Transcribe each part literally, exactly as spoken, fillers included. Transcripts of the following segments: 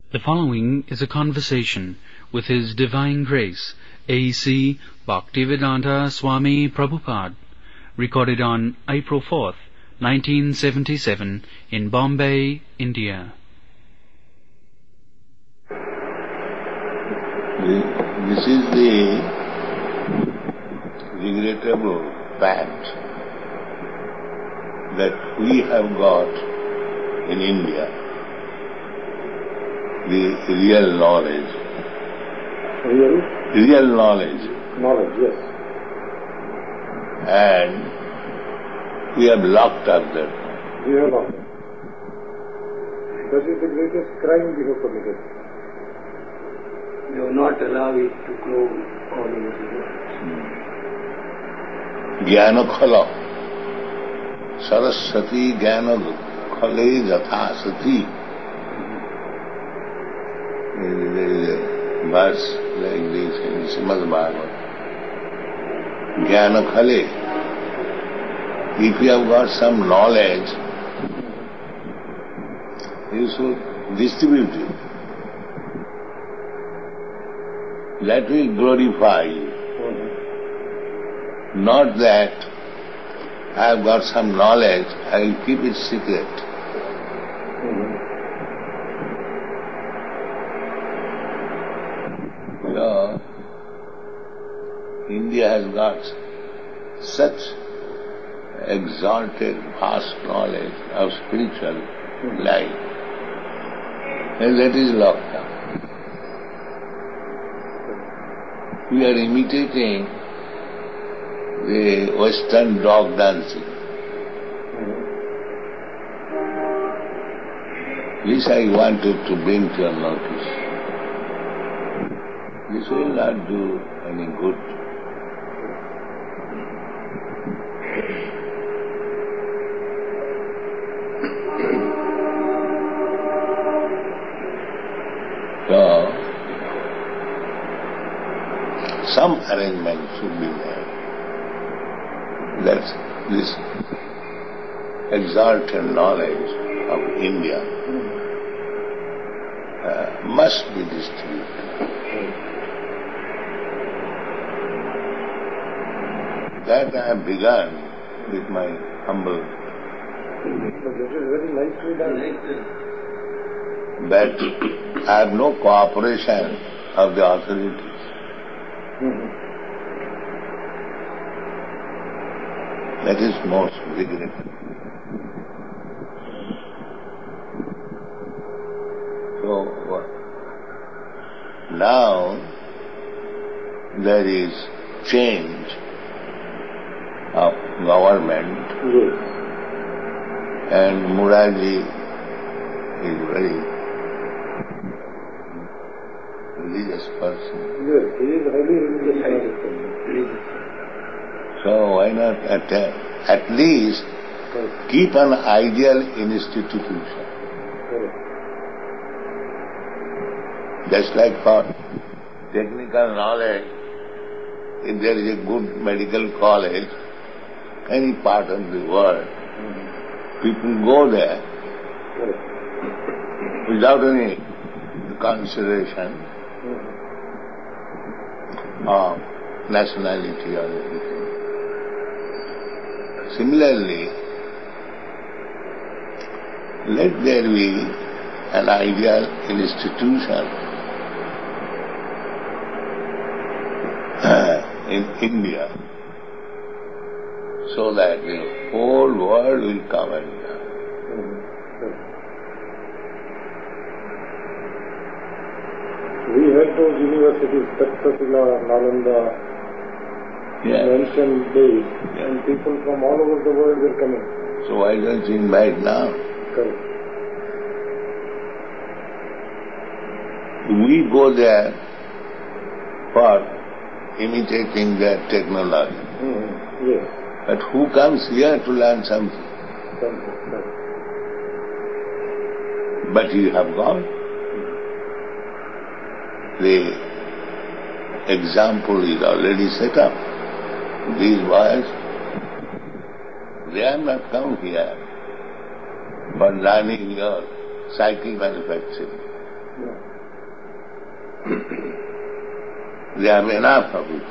The following is a conversation with His Divine Grace, A C Bhaktivedanta Swami Prabhupada, recorded on April fourth, nineteen seventy-seven, in Bombay, India. This is the regrettable fact that we have got in India the real knowledge. Real? Real knowledge. Knowledge, yes. And we have locked up that. We have locked up. That is the greatest crime we have committed. We will not allow it to grow all over the world. Jnana khala. Saraswati jnana khale jatha sati. There is a verse like this in Srimad Bhagavatam. Jnana khale. If you have got some knowledge, you should distribute it. That will glorify you. Mm-hmm. Not that I have got some knowledge, I will keep it secret. Mm-hmm. So, India has got such exalted, vast knowledge of spiritual mm-hmm. life, and that is locked up. We are imitating the Western dog dancing. Mm-hmm. This I wanted to bring to your notice. This will not do any good. So, some arrangement should be made that this exalted knowledge of India uh, must be distributed. That I have begun with my humble. So this is very nicely done. But I have no cooperation of the authorities. Mm-hmm. That is most regrettable. So now there is change of government, yes. And Murarji is very religious person. Yes, he is highly religious person. So why not at, at least Correct. Keep an ideal institution. Correct. Just like for technical knowledge, if there is a good medical college, any part of the world, mm-hmm. people go there Correct. without any consideration mm-hmm. of nationality or anything. Similarly, let there be an ideal institution in India, so that the whole world will come and mm-hmm. We had those universities, Takshashila, Nalanda, yeah. in ancient days, yeah. and people from all over the world were coming. So why don't you invite now? Correct. We go there for imitating their technology. Mm-hmm. Yes. But who comes here to learn something? Something. Correct. But you have gone. The example is already set up. These boys, they have not come here for learning your cycle manufacturing. They have enough of it.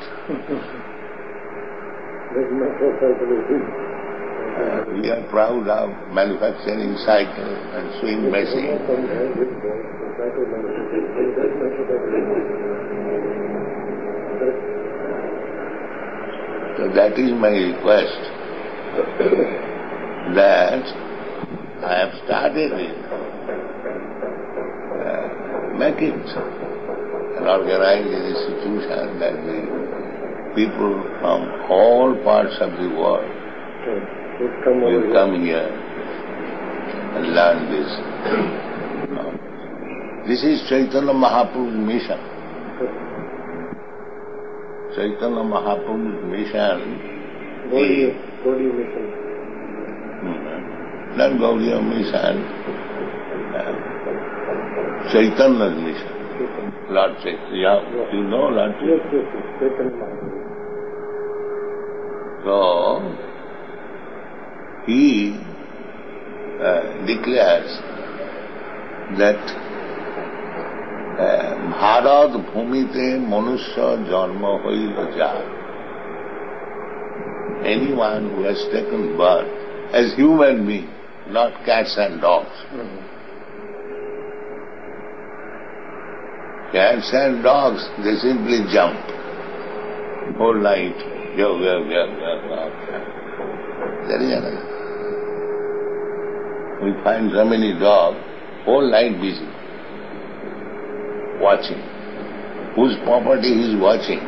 Uh, we are proud of manufacturing cycle and sewing machine. So that is my request, that I have started it, uh, make it an organized institution that the people from all parts of the world will come here and learn this. This is Chaitanya Mahaprabhu's mission. Chaitanya Mahaprabhu's mission is Gaudiya mission. Mm-hmm. Not Gaudiya mission, uh, Chaitanya's mission. Lord Chaitanya. Yeah, you know Lord Chaitanya? Yes, yes, yes. Chaitanya Mahaprabhu. So, he uh, declares that Bharat Bhumite Manusya Janma Hoila Ja. Anyone who has taken birth as human being, not cats and dogs. Mm-hmm. Cats and dogs, they simply jump whole night. Go, go, go, go, go. There is another. We find so many dogs whole night busy, watching. Whose property he is watching.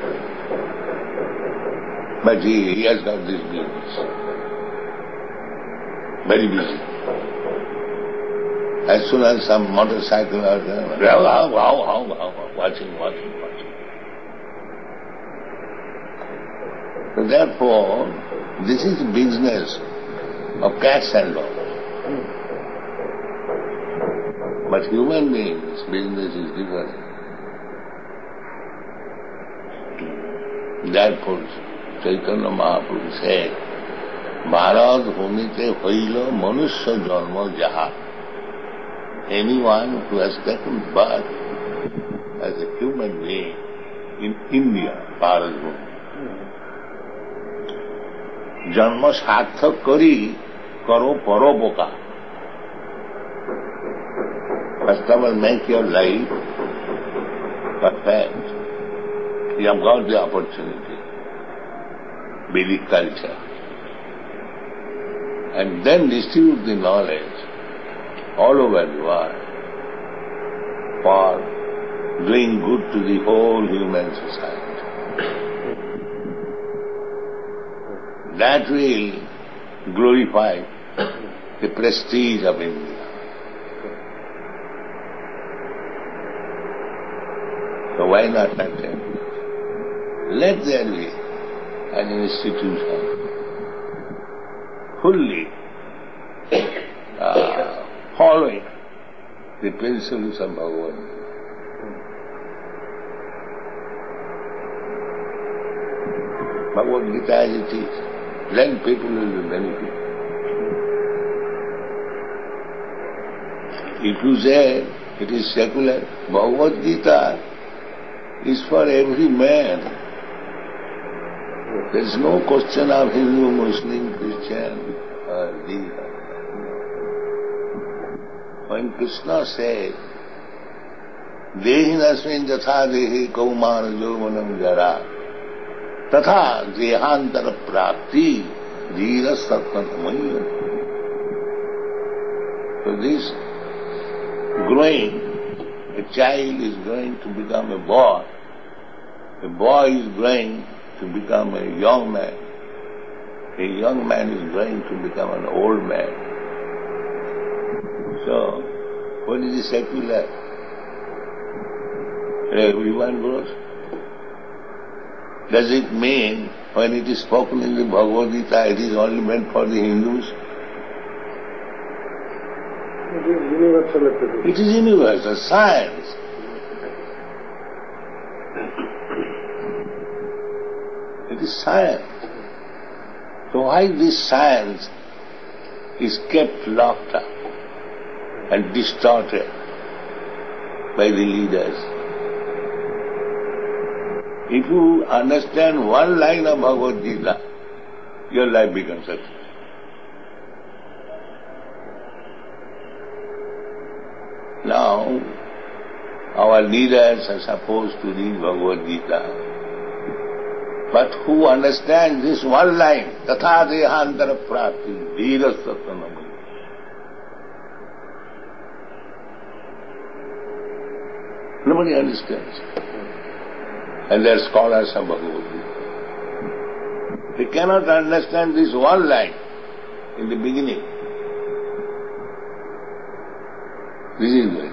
But he, he has got this business. Very busy. As soon as some motorcycle or wow, wow, wow, wow, wow, watching, watching, watching. So therefore, this is the business of cats and dogs. But human beings' business is different. Therefore, Chaitanya Mahaprabhu said, Bharat Bhumite Hoila Manusya Janma Jaha. Anyone who has taken birth as a human being in India, Bharat Bhumi, Janma Sarthak Kari Karo Paropoka. First of all, make your life perfect. You have got the opportunity. Vedic culture. And then distribute the knowledge all over the world for doing good to the whole human society. That will glorify the prestige of India. So why not attempt? Let there be an institution fully uh, following the principles of Bhagavad Gita. Bhagavad Gita as it is, then people will be benefited. If you say it is secular, Bhagavad Gita is for every man. There is no question of Hindu, Muslim, Christian, or these. When Krishna said, Dehinasmin jatha dehi kaumana yauvanam jara tatha dehantara prapti dhira sattanamaya. So this growing, a child is going to become a boy, a boy is going to become a young man, a young man is going to become an old man. So, what is the secular? Everyone grows. Does it mean when it is spoken in the Bhagavad Gita, it is only meant for the Hindus? It is universal. It is universal, science. It is science. So why this science is kept locked up and distorted by the leaders. If you understand one line of Bhagavad Gita, your life becomes success. Now, our leaders are supposed to read Bhagavad Gita. But who understands this one line? Tatha dehantara prapti dhira satanam. Nobody understands. And they are scholars of Bhagavad Gita. They cannot understand this one line in the beginning. This is the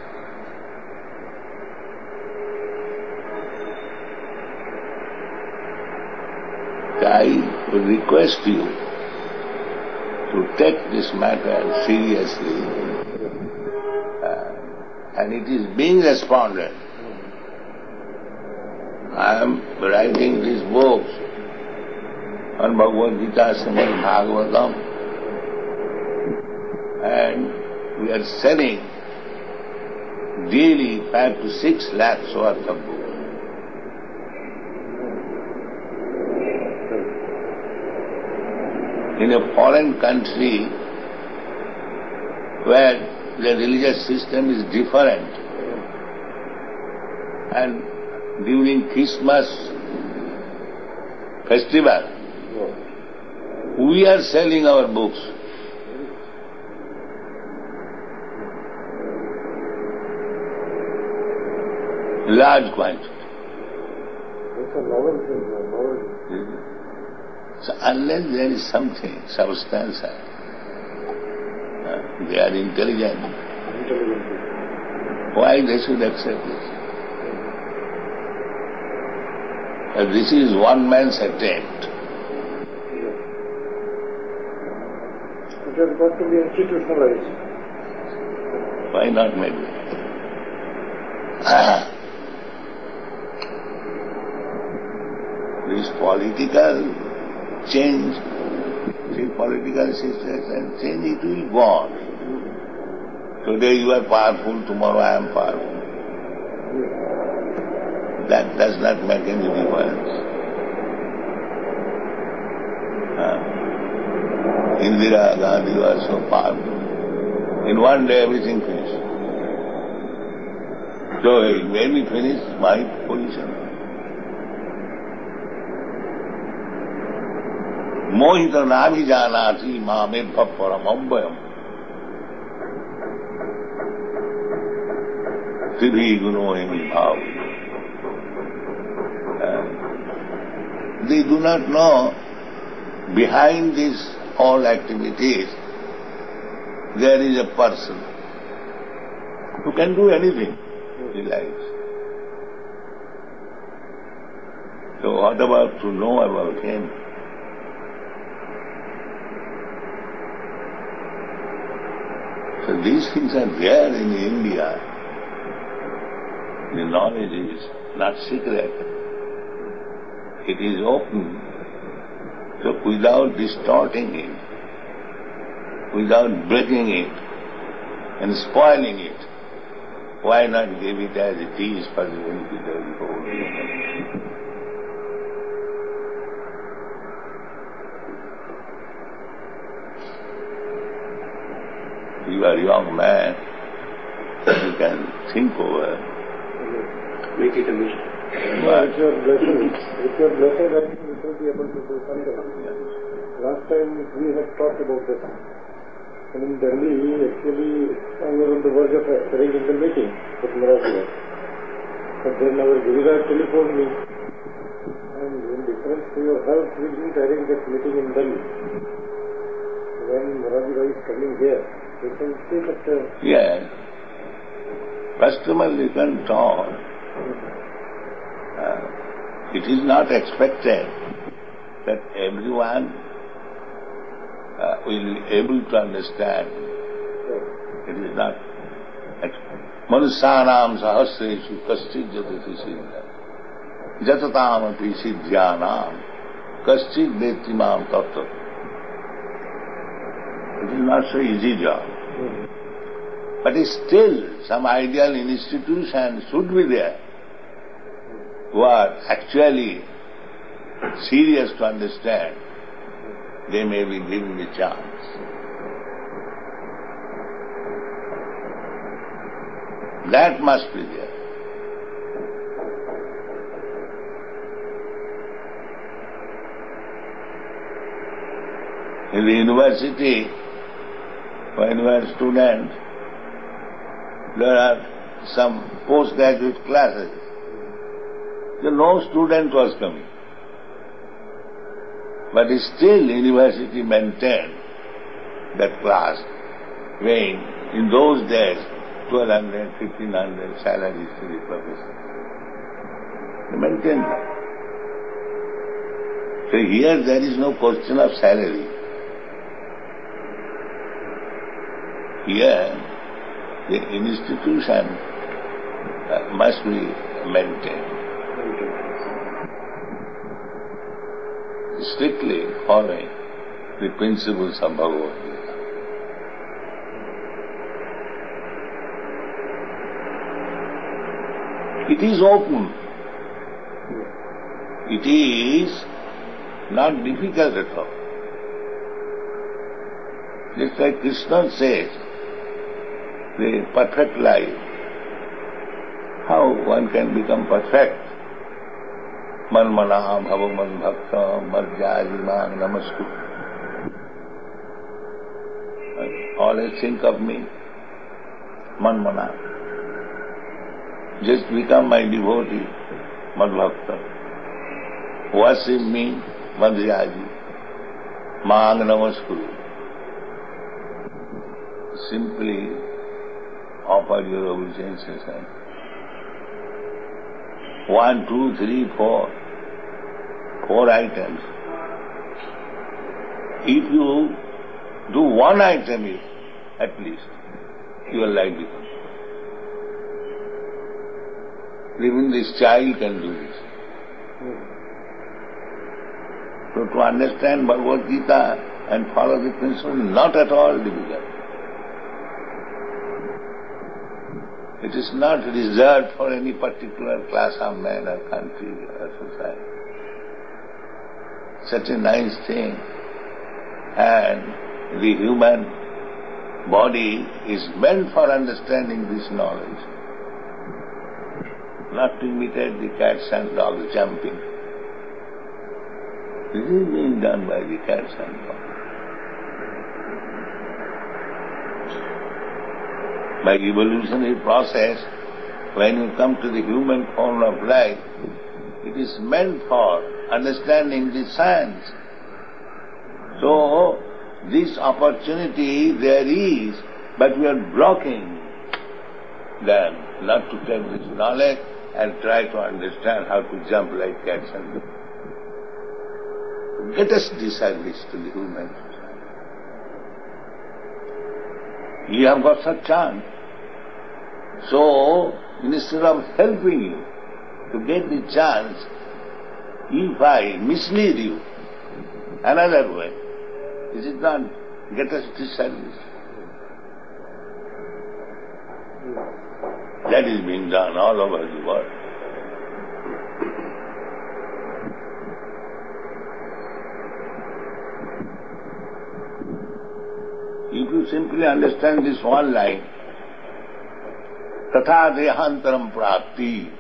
I would request you to take this matter seriously, uh, and it is being responded. I am writing these books on Bhagavad Gita, Srimad Bhagavatam, and we are selling daily five to six lakhs worth of books. In a foreign country where the religious system is different, and during Christmas festival, we are selling our books. Large quantity. It's a novel thing, a novel. So unless there is something, substance, uh, they are intelligent. Intelligent. Why they should accept this? Uh, this is one man's attempt. It has got to be institutionalized. Why not maybe? Ah. This political change, see political situation, change, it will go on. Today you are powerful, tomorrow I am powerful. That does not make any difference. Uh, Indira Gandhi was so powerful. In one day everything finished. So it made me finish my position. Mohita navi janati mame bhapparamambhayam. Tibhi gunohimi bhav. They do not know behind these all activities there is a person who can do anything he likes. So what about to know about him? So these things are there in India. The knowledge is not secret. It is open. So without distorting it, without breaking it and spoiling it, why not give it as it is for the benefit of the whole human? You are a young man, you can think over. Make it a mission. No, it's your blessing. It's your blessing that you will be able to do something. Last time we had talked about this. And in Delhi, actually, I was on the verge of arranging the meeting with Marathi. But then our Giriraj telephoned me. And in difference to your health, we didn't arrange that meeting in Delhi. When Marathi is coming here, we can see that... Uh, yes. First of all, you can talk. Uh, it is not expected that everyone uh, will be able to understand. It is not expected. Manusyanam sahasreshu kaschid jatati siddha jatatam api siddhyanam kaschid vetimam tattva. It is not so easy job. But still some ideal institution should be there who are actually serious to understand. They may be given the chance. That must be there. In the university, when you are a student, there are some postgraduate classes. So no student was coming. But still university maintained that class, paying in those days twelve hundred, fifteen hundred salaries to the professor. They maintained that. So here there is no question of salary. Here the institution uh, must be maintained. Strictly following the principles of Bhagavad Gita. It is open. It is not difficult at all. Just like Krishna says, the perfect life. How one can become perfect? Manmana bhavaman bhakta marjajimang namasku. Always think of me. Manmana. Just become my devotee, madbhakta. Worship me, madhyaji. Mang namaskuru. Simply offer your obeisances. One, two, three, four. Four items. If you do one item at least, your life becomes. Even this child can do this. So to understand Bhagavad Gita and follow the principle is not at all difficult. It is not reserved for any particular class of men or country or society. Such a nice thing. And the human body is meant for understanding this knowledge. Not to imitate the cats and dogs jumping. This is being done by the cats and dogs. By evolutionary process, when you come to the human form of life, it is meant for understanding the science. So, this opportunity there is, but we are blocking them not to take this knowledge and try to understand how to jump like cats and dogs. Get us this service to the human. You have got such chance. So, instead of helping you to get the chance, if I mislead you another way, is it not get us this service? That is being done all over the world. If you simply understand this one line, Tatha dehantaram prapti.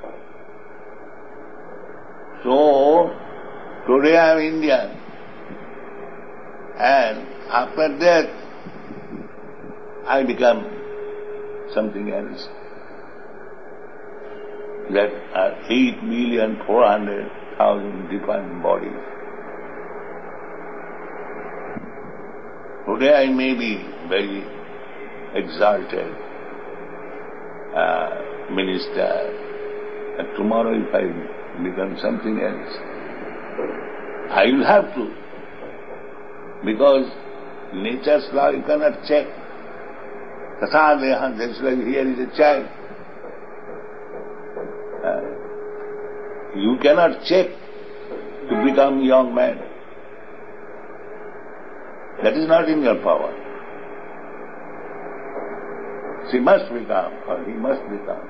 So, today I am Indian, and after death, I become something else. That are eight million four hundred thousand different bodies. Today I may be very exalted uh, minister, and tomorrow if I become something else, I will have to, because nature's law you cannot check. Tatha dehan, that's like here is a child. Uh, you cannot check to become a young man. That is not in your power. she must become, or he must become.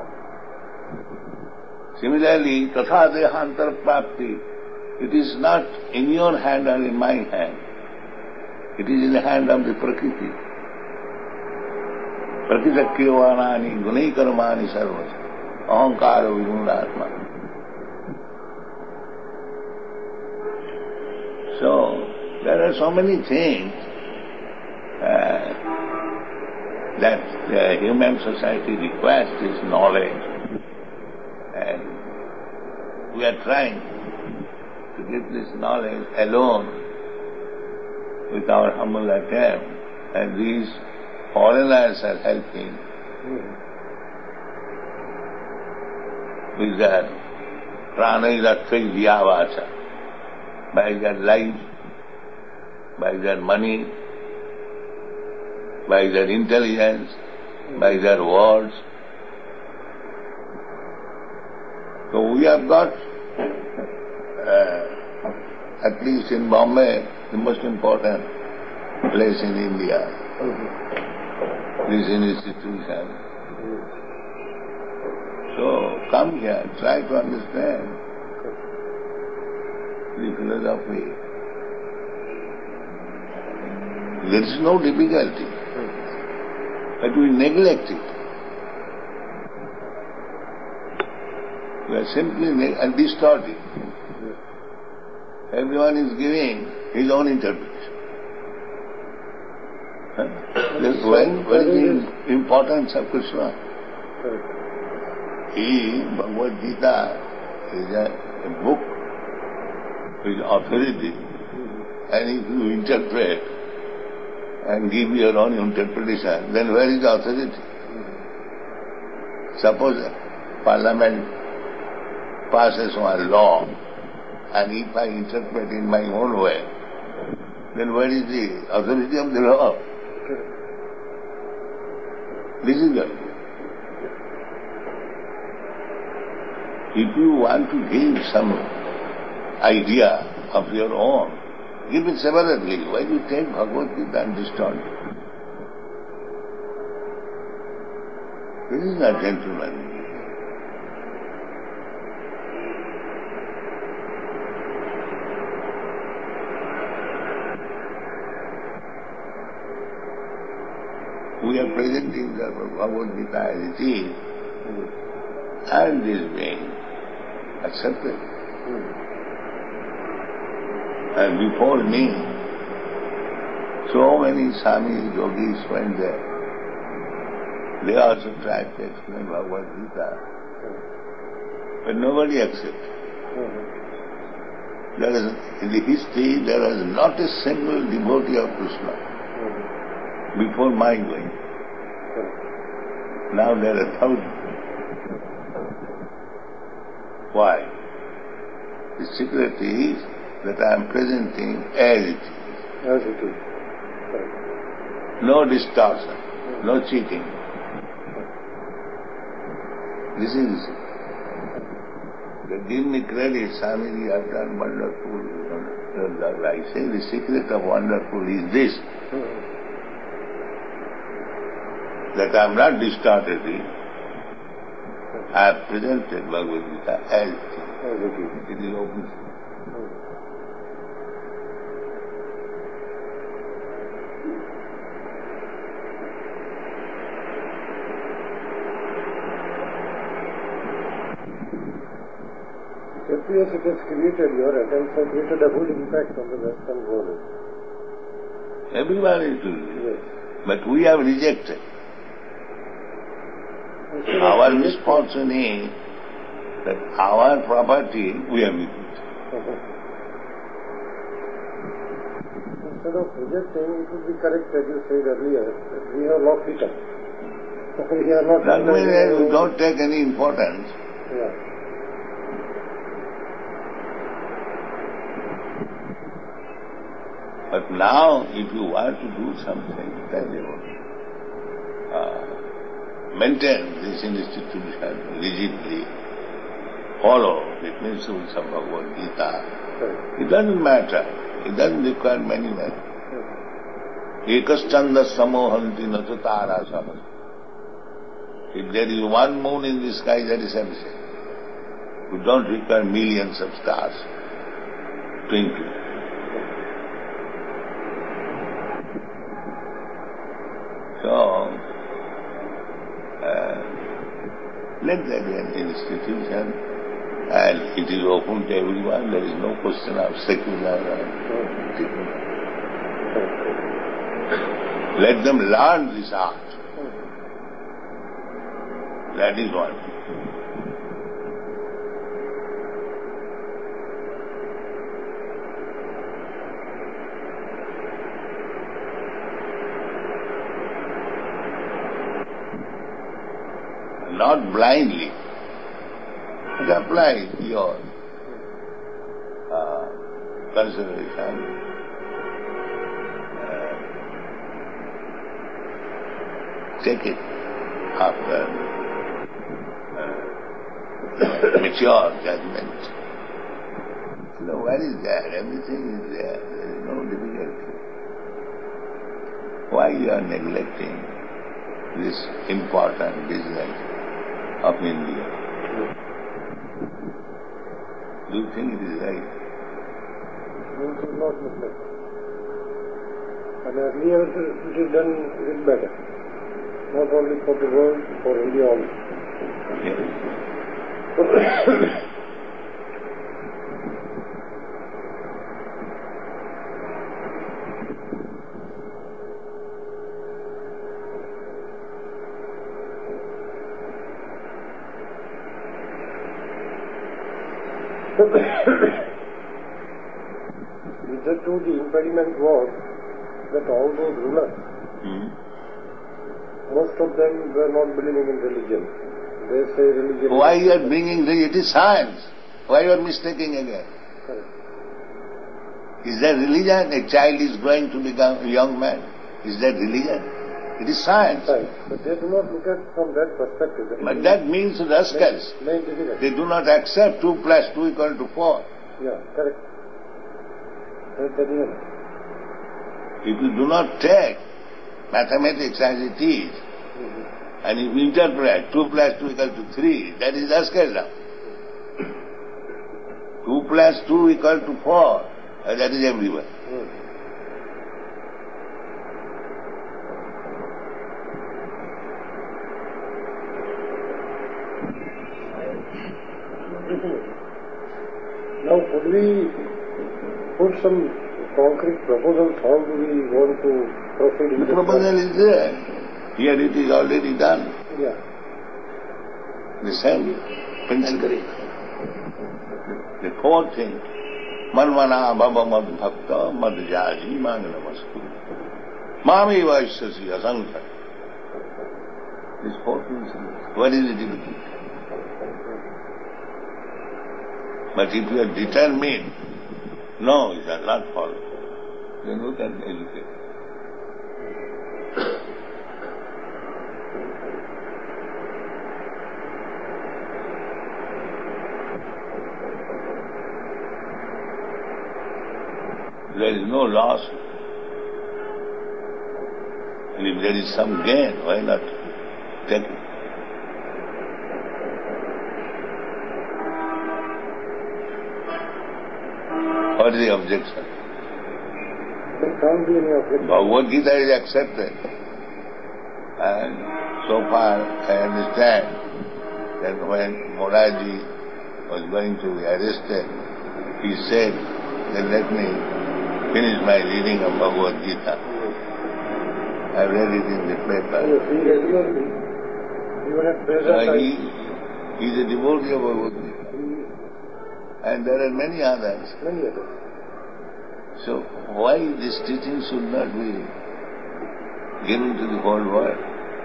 Similarly, tatha dehantar prapti, it is not in your hand or in my hand. It is in the hand of the Prakriti. Prakritakriyavanani gunai karmani sarvas. Ahankara vigunaatma. So, there are so many things uh, that the human society requires this knowledge. And we are trying to get this knowledge alone with our humble attempt, and these foreigners are helping with their pranayatthai vyavacha, by their life, by their money, by their intelligence, by their words. So we have got, uh, at least in Bombay, the most important place in India, this institution. So come here, try to understand the philosophy. There is no difficulty, but we neglect it. We are simply neg- and distorting. Everyone is giving his own interpretation. Huh? That's when, what is the importance of Krishna? He, Bhagavad Gita, is a, a book with authority, and if you interpret and give your own interpretation, then where is the authority? Suppose Parliament passes one law, and if I interpret in my own way, then where is the authority of the law? This is the... If you want to give some idea of your own, give it separately. Why do you take Bhagavad Gita and distort it? This is not gentlemanly. We are presenting the Bhagavad Gita as it is, and this being accepted. And before me, so many Swamis, yogis went there. They also tried to explain Bhagavad Gita, but nobody accepted. There is, in the history, there was not a single devotee of Krishna before my going. Now there are thousands. Why? The secret is that I am presenting as it is. As it is. Right. No distortion, no cheating. This is the secret. They give me credit, Swamiji, I have done wonderful. I say the secret of wonderful is this, that I am not distorted it. I have presented Bhagavad Gita as it is. It is open. Just as it has created, your attempts have created a good impact on the Western world. Everybody is doing it. Yes. But we have rejected. Our misfortune is that our property we have rejected. Instead of rejecting, it would be correct, as you said earlier, that we have lost it up. We are not... That means we don't take any importance. Yeah. But now, if you want to do something, then you uh, maintain this institution rigidly, follow the principles of Bhagavad Gita. It doesn't matter. It doesn't require many men. Ekaschanda samohanti natutara samasti. If there is one moon in the sky, that is sufficient. We don't require millions of stars twinkling. So, uh, let that be an institution, and it is open to everyone. There is no question of secular or secular. Let them learn this art. That is one. Not blindly, but apply your uh, consideration, uh, take it after uh, mature judgment. So what is there? Everything is there. There is no difficulty. Why you are neglecting this important business of India? Do you think it is right? No, it is not neglect. And earlier it is done a bit better. Not only for the world, for India also. Yes. Hitherto the impediment was that all those rulers, Hmm. most of them were not believing in religion. They say religion... Why you are bringing the, it is science. Why you are mistaking again? Correct. Is that religion? A child is going to become a young man. Is that religion? It is science. Right. But they do not look at from that perspective. That But that means rascals. main difficult. They do not accept two plus two equal to four. Yeah, correct. That's the reason. If you do not take mathematics as it is, Mm-hmm. and you interpret two plus two equal to three, that is rascalism. two plus two equal to four, uh, that is everywhere. Mm. Now, could we put some concrete proposals? How do we want to proceed in The this proposal is there. Here it is already done. matter? Yeah. The same principle. The fourth thing, manmana bhava mad bhakta mad jaji mangalamastu. Mami vaishyasi asankha. This fourth principle. What is the difficulty? But if you are determined, no, you shall not follow, then you can educate. There is no loss. And if there is some gain, why not take it? What is the objection? There can't be any objection. Bhagavad Gita is accepted. And so far I understand that when Moraji was going to be arrested, he said that let me finish my reading of Bhagavad Gita. I read it in the paper. Yes, he regularly, even at present, So I- he, he is a devotee of Bhagavad Gita. And there are many others. many others. So why this teaching should not be given to the whole world?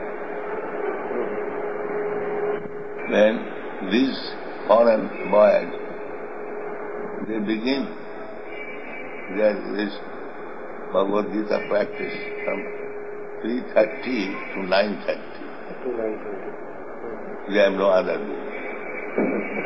When these foreign boys, they begin their this Bhagavad Gita practice from three thirty to nine thirty. To nine twenty. They have no other way.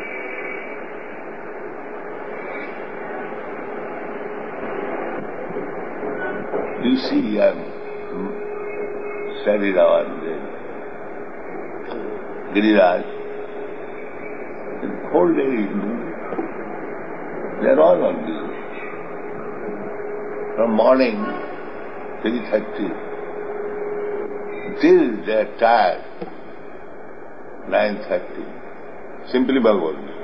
You see, I have studied our Giriraj, the whole day he do. They are all on duty. From morning three thirty till they are tired, nine thirty. Simply Bhagavad Gita.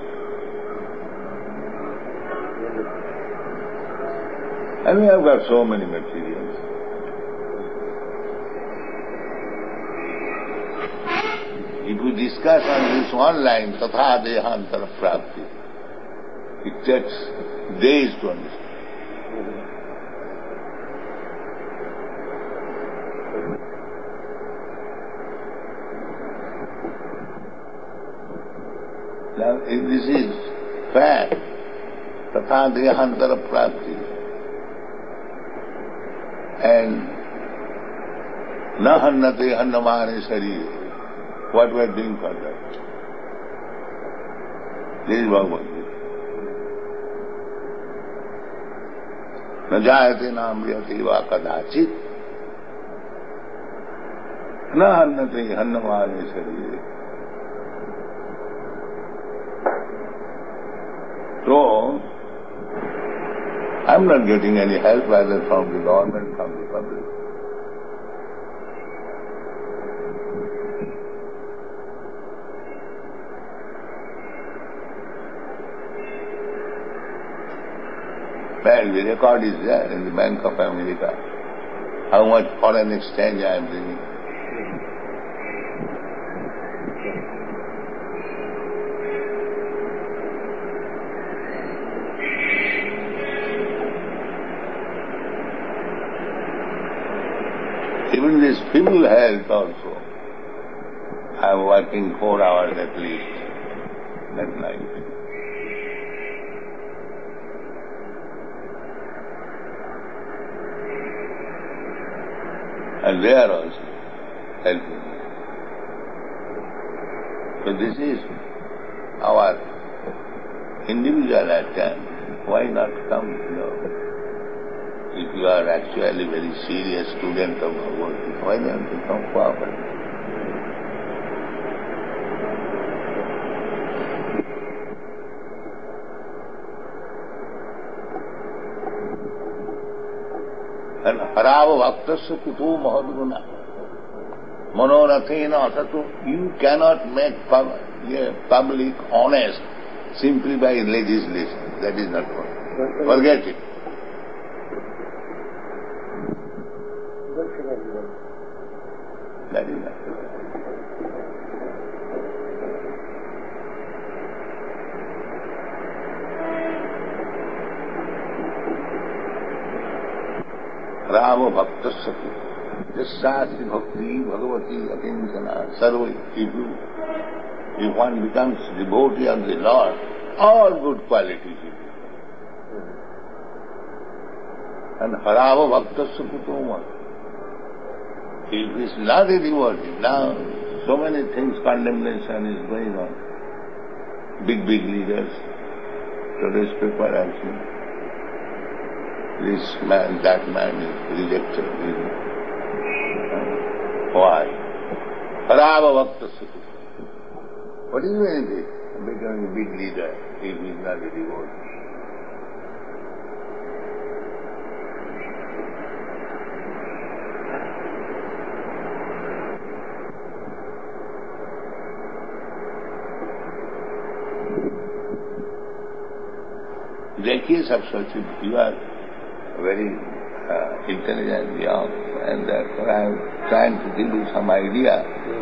And we have got so many materials. If we discuss on this one line, Tatha Dehantara Prapti, it takes days to understand. Now, if this is fact, Tatha Dehantara Prapti, and Na Hannate Hannamane Sarire, what we are doing for that? This is Bhagavad Gita. Na jayate na amriyate va kadachit, na hannate hannamane sarire. So, I am not getting any help either from the government, from the public. And the record is there in the Bank of America, how much foreign exchange I am bringing. Even this feeble health also, I am working four hours at least at night. And they are also helping me. So this is our individual attempt. Why not come, you know? If you are actually a very serious student of Bhagavad Gita, why don't you come forward? And Harava Bhaktasya Kutu Mahadguna Manorathena Atatu. You cannot make public honest simply by legislation. That is not possible. Forget it. That is not possible. Rama Bhaktasya Jasasya Bhakti Bhagavati Akinchana Sarva. If you, if one becomes devotee of the Lord, all good qualities will be. And Harava Bhaktasya Kutuma. If he is not a devotee, now so many things, condemnation is going on. Big, big leaders, today's paper I see. This man, that man is rejected. Why? Harava Bhaktasya. What is meaning of becoming a big leader if he is not a devotee? देखिए सब सोचिए, you are very uh, intelligent, young, and therefore I am trying to give you some idea.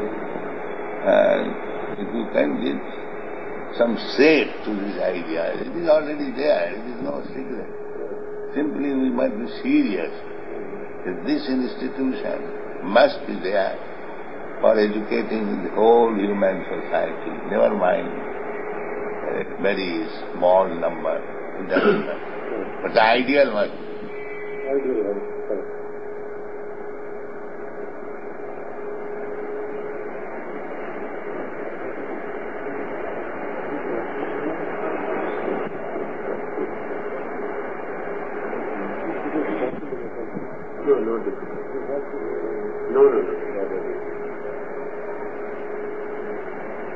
And if you can give some shape to this idea, it is already there, it is no secret. Simply we must be serious that this institution must be there for educating the whole human society, never mind a very small number, it doesn't matter. But the ideal must be. Ideal, correct. No, no, no, no, no.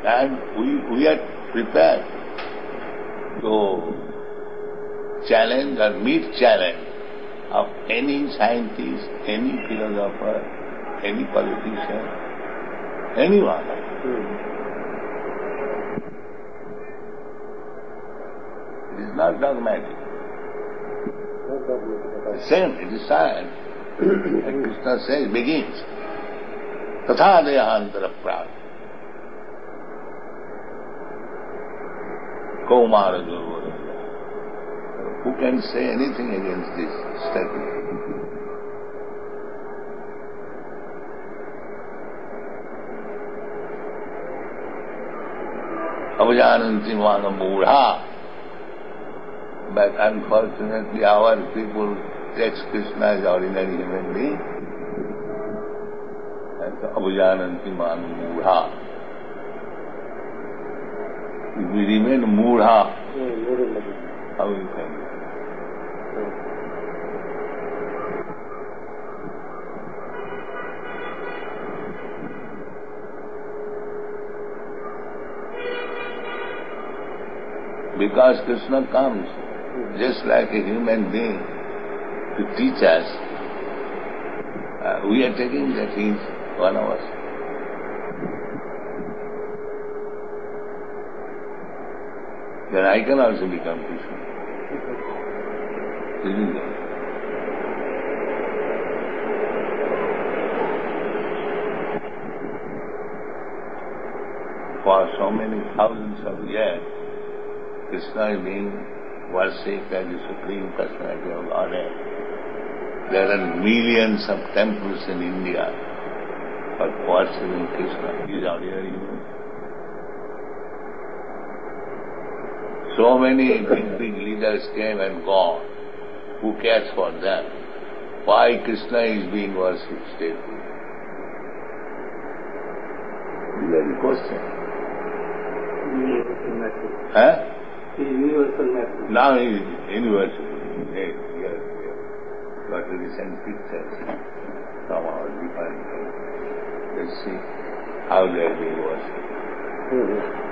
And we, we are prepared to challenge or meet challenge of any scientist, any philosopher, any politician, anyone. It is not dogmatic. Not dogmatic. Same, it is science. And Krishna says, begins. Tatha dehantara prad. Kaumara Durvara. Who can say anything against this statement? Avajananti mana mudha. But unfortunately our people take Krishna as ordinary human being. And avajananti mana mudha. If we remain mudha, how will you think? Because Krishna comes just like a human being to teach us, uh, we are taking that he is one of us. Then I can also become Krishna. Isn't it? For so many thousands of years, Krishna is being worshipped as the Supreme Personality of Godhead. There are millions of temples in India for worshipping Krishna. He is ordinary human. So many big, big leaders came and gone. Who cares for them? Why Krishna is being worshipped still? These are the questions. Universal message. Huh? The universal message. Now he is universal. Yes, yes, yes. Got to recent pictures from our different countries. Let's see how they are being worshipped. Mm-hmm.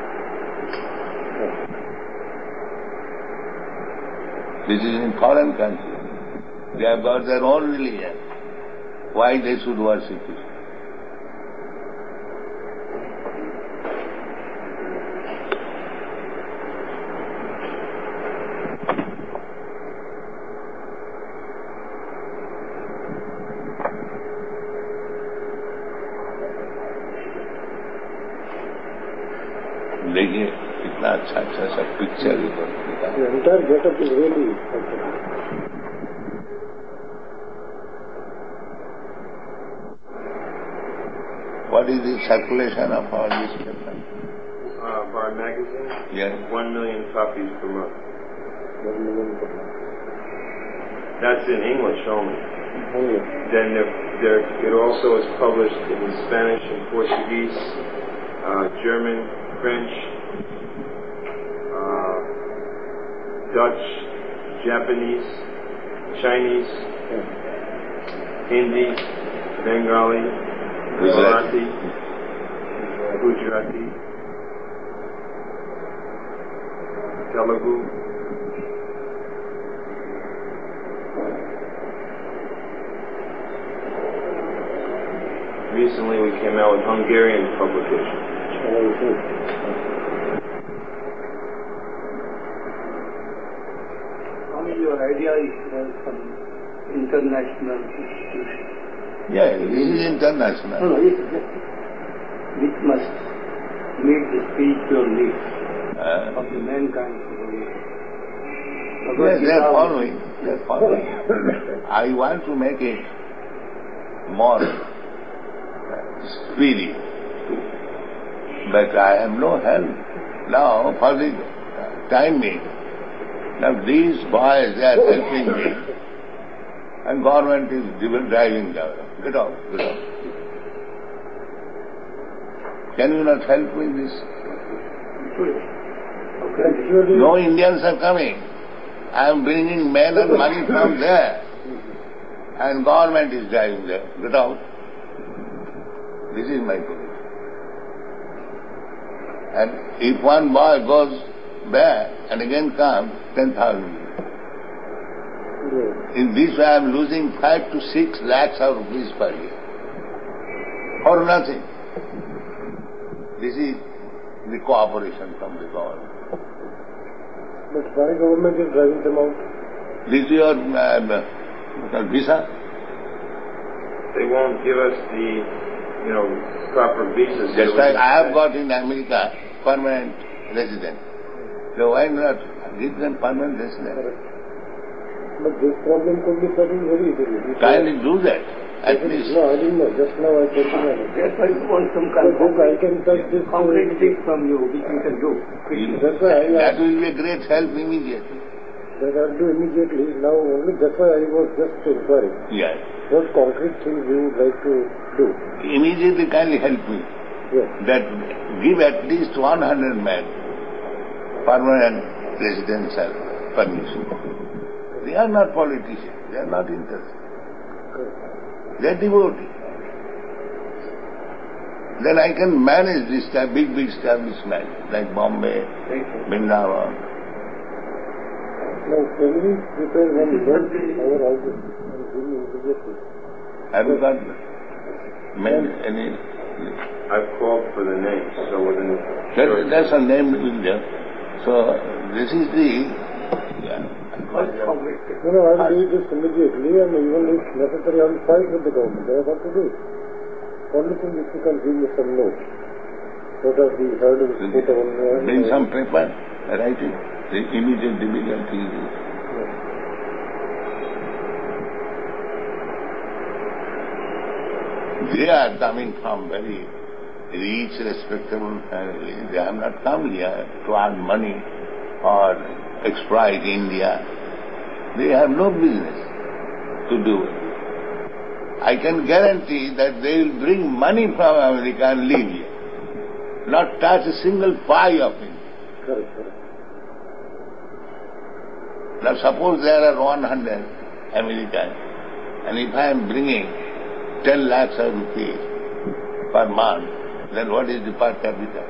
This is in foreign countries. They have got their own religion. Why they should worship Krishna? देखिए कितना अच्छा अच्छा सा picture The entire get-up is really What is the circulation of our newspaper? Uh, of our magazine? Yes. One million copies per month. one million per month. That's in English only. Only. Then there, there, it also is published in Spanish and Portuguese, uh, German, French, uh, Dutch, Japanese, Chinese, Yeah. Hindi, Bengali, Marathi, Gujarati, Telugu. Recently we came out with Hungarian publication. Oh, I see. I mean, your idea is to have some international institution. Yeah, this is international. No, no, yes, yes. Which must meet the spiritual needs Uh, of the mankind. yes, they are following. They are following. I want to make it more speedy, but I have no help now for the time being. Now these boys, they are helping me, and government is driving them. Get out, get out. Can you not help with this? Actually, No Indians are coming. I am bringing men and money from there, and government is driving them. Get out. This is my position. And if one boy goes back and again comes, ten thousand. Yes. In this way I am losing five to six lakhs of rupees per year. For nothing. This is the cooperation from the government. But why government is driving them out? This is your uh, visa? They won't give us the, you know, proper visas. Just like I have got in America permanent resident. So why not give them permanent resident? But this problem could be solved very easily. Kindly do that, at least. No, I didn't know. Just now I told you. That's why you want some kind So this I can touch this concrete thing from you, which you can do. That's why I That will be a great help immediately. That I'll do immediately. Now only that's why I was just inquiring. Yes. What concrete things you would like to do? Immediately kindly help me. Yes. That give at least one hundred men permanent residential permission. They are not politicians. They are not interested. They are devotees. Then I can manage this type, big, big establishment like Bombay, Vrindavan. Now, can we prepare one build our houses and bring immediately? Have you got many, any? I've called for the names, so within... There, there's a name in there. So this is the... Yeah. No, no, I will do this immediately and even if necessary I will fight with the government. I have got to do it. Only thing is you can give me some notes. What are the hurdles put on there? Bring some paper, write it. The immediate difficulty is this. They are coming from very rich, respectable family. They have not come here to earn money or exploit India. They have no business to do it. I can guarantee that they will bring money from America and leave here. Not touch a single pie of it. Correct, correct. Now suppose there are one hundred Americans, and if I am bringing ten lakhs of rupees per month, then what is the per capita?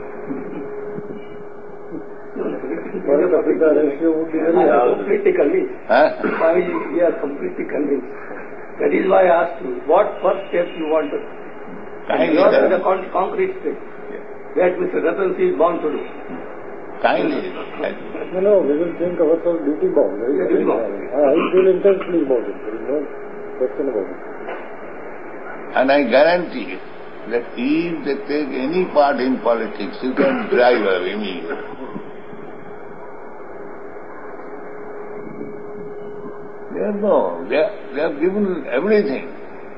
Per capita ratio would be very I am high. completely convinced. Huh? Why we are completely convinced. That is why I asked you, what first step you want to... Kindly, Yours is sir. a con- concrete step. That Mister Ratan is bound to do. Kindly. No, no, we will think ourselves duty bound. Right? Yeah, duty bound. I feel intensely about it. There is no question about it. And I guarantee that if they take any part in politics, you can drive away me. They have no, they, are, they have given everything.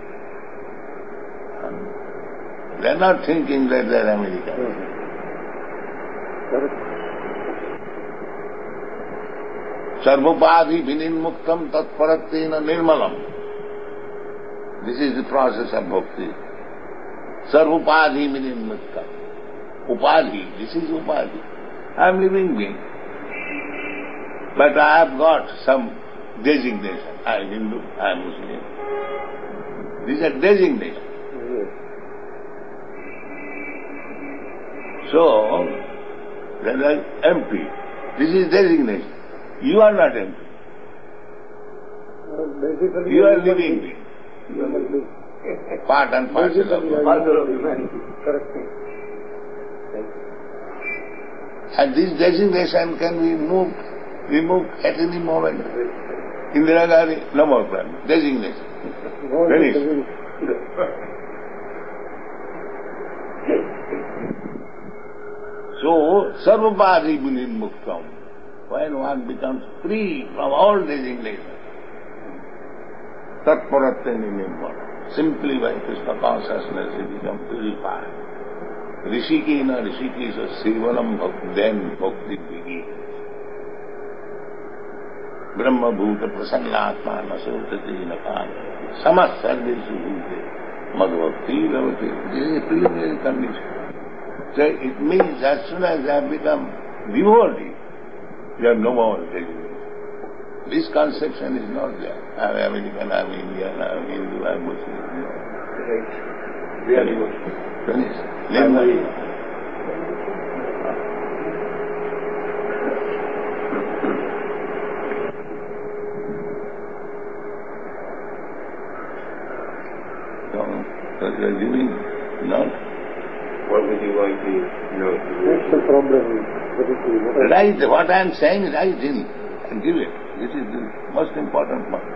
They are not thinking that they are American. Correct. Sarvopadhi vininmuktam tatparatena nirmalam. This is the process of bhakti. Sarvopadhi vininmuktam. Upadhi, this is upadhi. I am living being. But I have got some designation. I am Hindu, I am Muslim. These are designation. Yes. So, they are like M P. This is designation. You are not M P. Uh, basically, You are human living being. being. Human being. Part and parcel of Basically, God. Father of humanity. Correct. And this designation can be moved, removed at any moment. Indira Gandhi, no more problem. Designation. No, Finish. it is- So, sarvabhadi vininmuktam. When one becomes free from all designation, tatparateni nirmala. Simply by Krishna consciousness, he becomes purified. Rishikena Rishikesha Sevanam Bhakti, then bhakti begins. Brahma Bhuta Prasannatma Nasotati Nakana Samas Sarvesu Bhute Madhvakti Ravati. This is a preliminary condition. So it means as soon as I have become devotee, you have no more designation. This conception is not there. I am American, I am Indian, I am Hindu, I am Muslim. No. Right. Very good. Finished. Finally, So you are giving not. What would you like to know? That's the problem. What Right, what I am saying, right in, and give it. This is the most important one.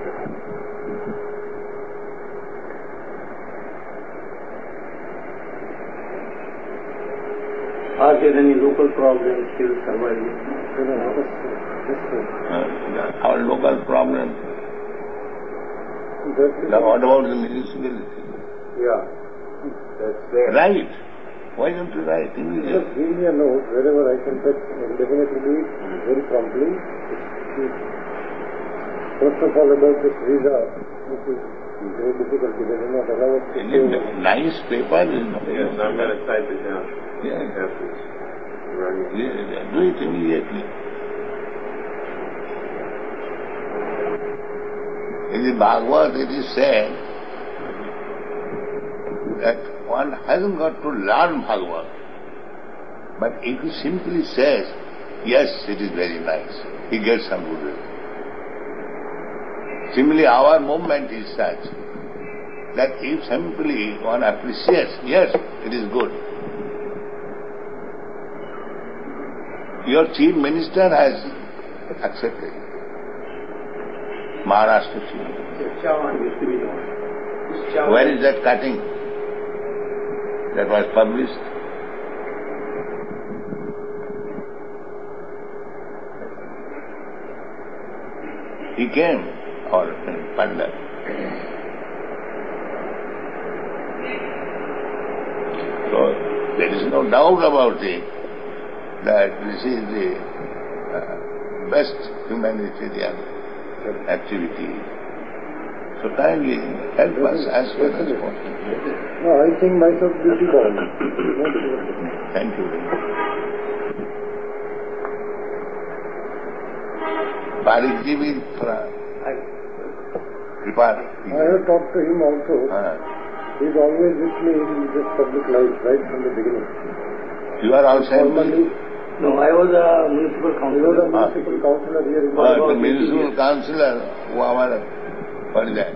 Are there any local problems still surviving? Uh, our local problem. Now what about the municipality? Yeah. That's there. Right. Why don't you write Just immediately? give me a note wherever I can touch and definitely do it very promptly. First of all, about this visa, which is very difficult, they do not allow us to Any stay. nice paper is not. Yes, I'm going to type it down. Yeah. After this. Right. Yeah, do it immediately. In the Bhagavad it is said that one hasn't got to learn Bhagavad, but if he simply says, yes, it is very nice, he gets some good result. Similarly, our movement is such that if simply one appreciates, yes, it is good. Your chief minister has accepted. Maharashtra chief minister. Chavan used to be the one. Where is that cutting that was published? He came, our friend Pandit. So there is no doubt about it that this is the uh, best humanitarian activity. So kindly help us as well as possible. No, I think myself duty bound. Thank you very much. Parikji will prepare. I have talked to him also. Uh, He is always with me in this public life right from the beginning. you are also Formally, No, I was a municipal he was a councillor. municipal councillor here in uh, the Bangalore. municipal councillor who are what is that?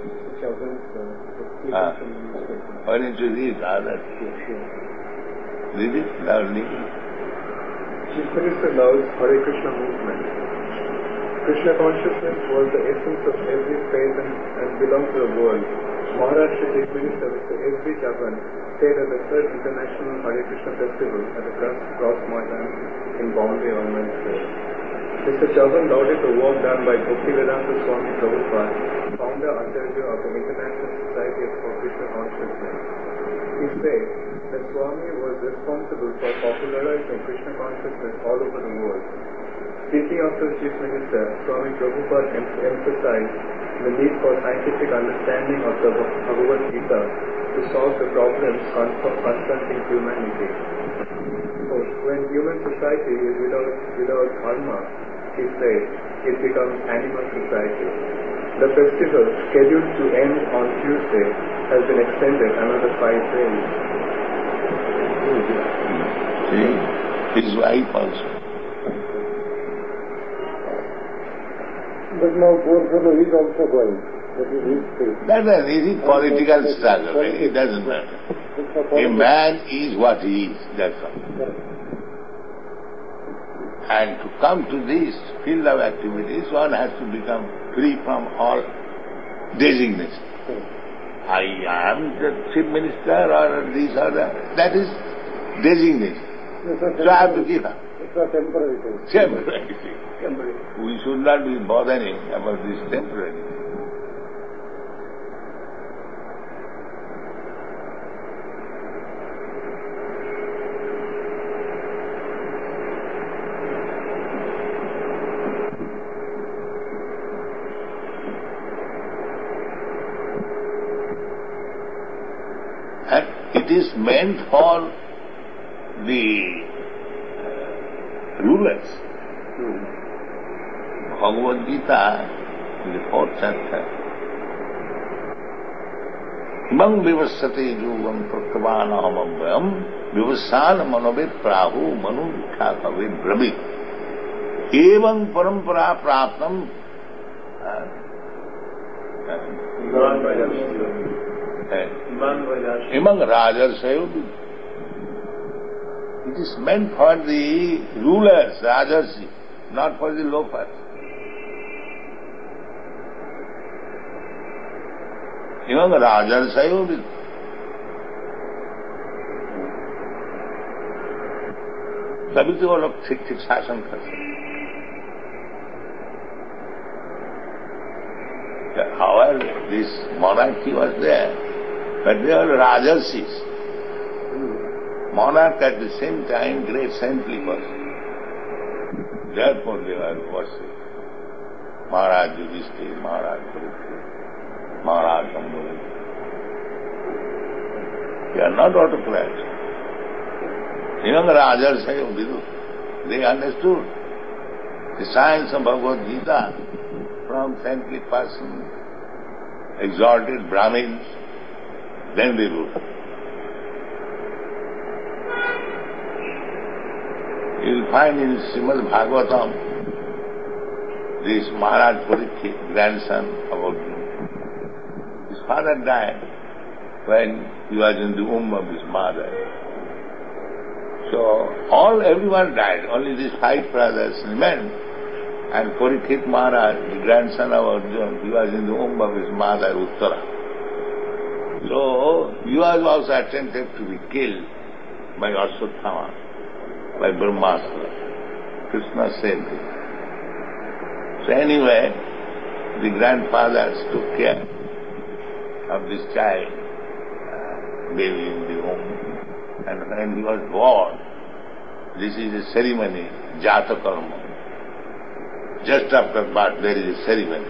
Uh, why don't you read other? Read it loudly. Chief Minister loves Hare Krishna movement. Krishna consciousness was the essence of every faith and, and belonged to the world. Maharashtra Chief Minister Mister S B Chavan stayed at the third International Hare Krishna Festival at the Cross, Cross Maidan in Bombay on Wednesday. Mister Chavan lauded the work done by Bhaktivedanta Swami Prabhupada, founder Acharya of the International Society for Krishna Consciousness. He said that Swami was responsible for popularizing Krishna consciousness all over the world. Speaking after the Chief Minister, Swami Prabhupada em- emphasized the need for scientific understanding of the Bhagavad Gita to solve the problems con- confronting humanity. So, when human society is without, without dharma, he said, it becomes animal society. The festival, scheduled to end on Tuesday, has been extended another five days. See, his wife also. But now poor fellow is also going. That is his fate. That's an easy political struggle. It doesn't matter. It's a A political- man is what he is, that's all. And to come to this field of activities, one has to become free from all designation. I am the chief minister or this or that. That is designation. It's a So I have to give up. It's a temporary thing. Temporary thing. We should not be bothering about this temporary thing. And it is meant for the uh, rulers. Bhagavad Gita, in the fourth chapter, Imam vivassate juvam pratvanam abhyam vivasana manobe prahu manu khatave brabhi evam parampara praptam Uh, among Rajas, it is meant for the rulers, Rajarsi, not for the loafers. Among Rajas, तभी तो वो लोग ठीक ठीक शासन कर सकते. However, this monarchy was there, but they were Rajarsis. Monarch at the same time, great saintly person. Therefore they were worshipped. Maharaj Yudhishthira, Maharaj Parikshit, Maharaj Shambhavi. They are not autocrats. Even the Rajas, they understood the science of Bhagavad Gita from saintly persons, exalted Brahmins, then they ruled. You will find in Srimad Bhagavatam, this Maharaj Parikshit, grandson of Arjuna. His father died when he was in the womb of his mother. So, all, everyone died, only these five brothers remained. And Parikshit Maharaj, the grandson of Arjuna, he was in the womb of his mother, Uttara. So, he was also attempted to be killed by Ashwatthama, by Brahmastra. Krishna saved him. So anyway, the grandfathers took care of this child, uh, baby in the womb. And when he was born, this is a ceremony, Jata Karma. Just after birth, there is a ceremony.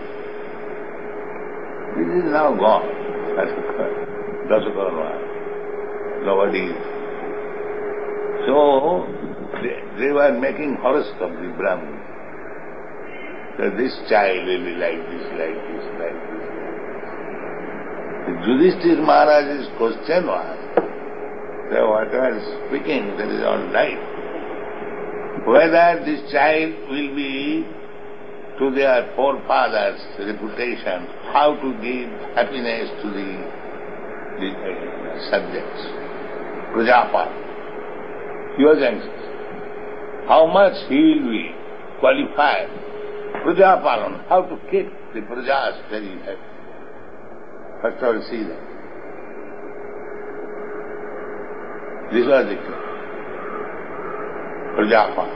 This is now gone. Jata Karma. Nobody. So, they, they were making horoscope, the Brahmin. So this child will be like this, like this, like this. The Yudhishthira Maharaj's question was, so whatever is speaking, that is all right. Whether this child will be to their forefathers' reputation, how to give happiness to the, the uh, subjects. Prajapal. He was anxious. How much he will be qualified. Prajapalan, how to keep the prajas very happy. First of all, see that. This was the Prajapal.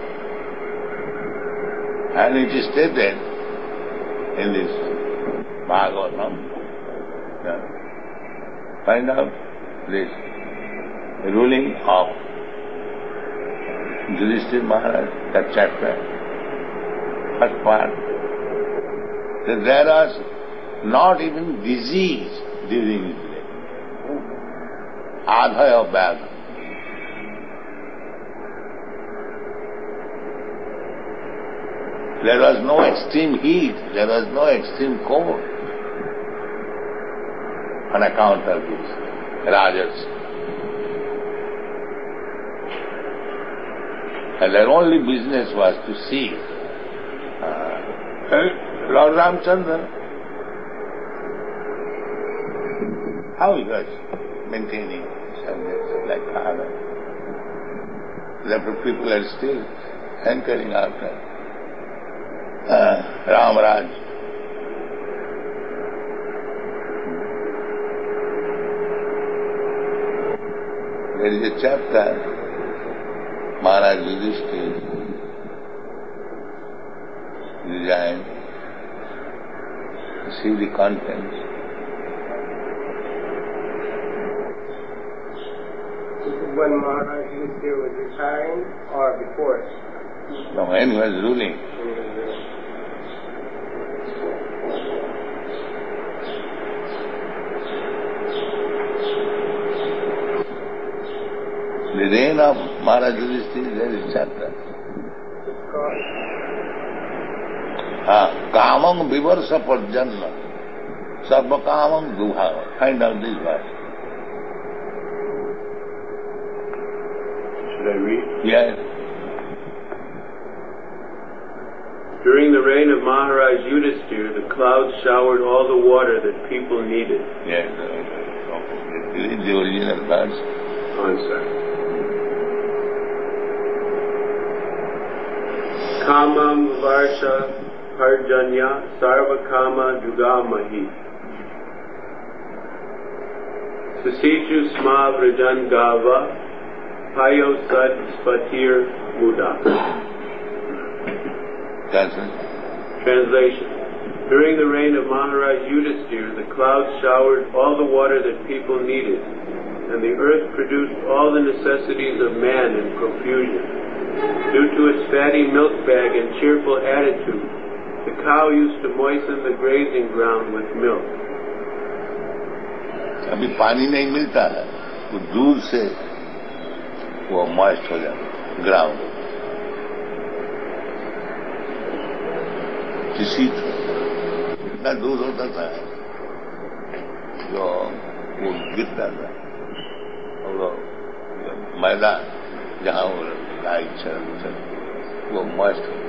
And it is stated in this Bhagavatam. Yeah. Find out this ruling of Yudhishthira Maharaj, that chapter, first part, that there was not even disease during his life. Adhaya Vyadha. There was no extreme heat, there was no extreme cold on account of this Rajas. And their only business was to see uh, Lord Ramchandra, how he was maintaining subjects like father. Therefore people are still hankering after uh, Ramaraj. There is a chapter, Maharaj Yudhishthira resigned. See the contents. When Maharaj Yudhishthira was retiring or before it? No, when he was ruling. The reign of Maharaj Yudhishthira, there is chapter. Ah, Kamam Vivarsa Parjanna, Sarva Kamam Dubhava. Find out this verse. Should I read? Yes. During the reign of Maharaj Yudhishthira, the clouds showered all the water that people needed. Yes. Okay. Read the original verse. One second. Kamam varsha parjanya sarva kama jugamahi. Sasichu sma vrajan gava payo sad spatir muda. Translation. During the reign of Maharaj Yudhisthira, the clouds showered all the water that people needed, and the earth produced all the necessities of man in profusion. Due to its fatty milk bag and cheerful attitude, the cow used to moisten the grazing ground with milk. अभी पानी नहीं मिलता है तो दूर से वो moist हो जाता ग्राउंड किसी इतना दूर होता था जो वो गिरता था और वो मैदान जहाँ वो गाय चल चल वो मॉइस्ट हो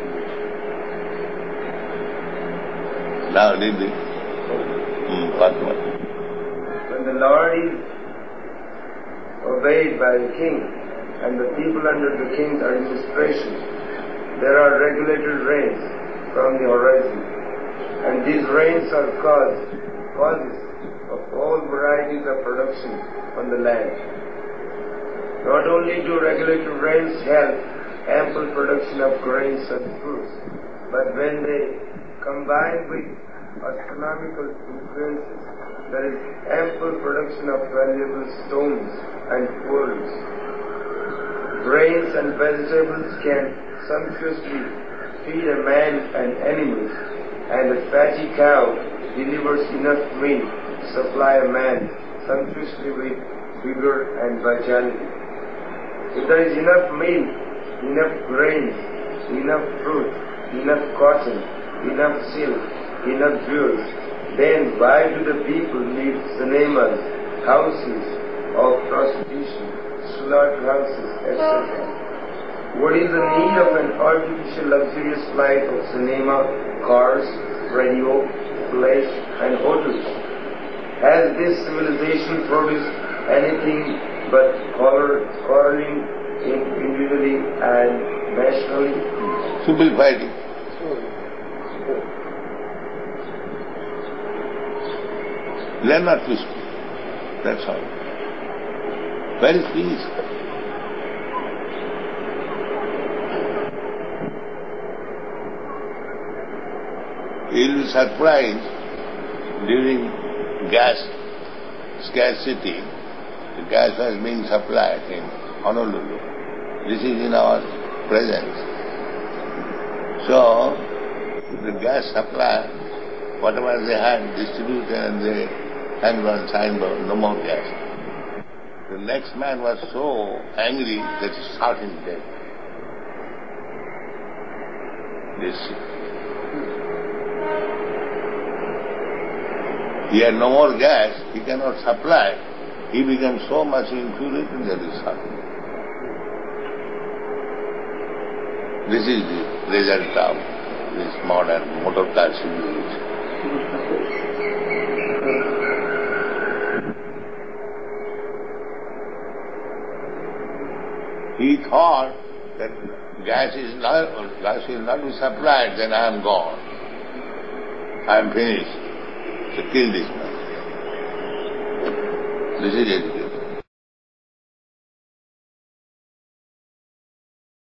ना दीदी पात्मा When the Lord is obeyed by the king and the people under the king's administration, there are regulated rains from the horizon, and these rains are caused, causes of all varieties of production on the land. Not only do regulated rains help ample production of grains and fruits, but when they combine with astronomical influences, there is ample production of valuable stones and pearls. Grains and vegetables can sumptuously feed a man and animals, and a fatty cow delivers enough meat to supply a man sumptuously with vigor and vitality. If there is enough milk, enough grains, enough fruit, enough cotton, enough silk, enough jewels, then why do the people need cinemas, houses of prostitution, slaughterhouses, et cetera? What is the need of an artificial luxurious life of cinema, cars, radio, flesh, and hotels? Has this civilization produced anything but quarreling individually and nationally? Simple fighting. Learn not to speak. That's all. Very peace. You'll be surprised during gas scarcity. The gas was being supplied in Honolulu. This is in our presence. So, the gas supply, whatever they had distributed, and they hanged on signboard, no more gas. The next man was so angry that he shot him dead. This. He had no more gas, he cannot supply. He became so much infuriated that he shot him. This is the result of this modern motor car civilization. He thought that gas is not, gas will not be supplied, then I am gone. I am finished. So kill this man. This is education.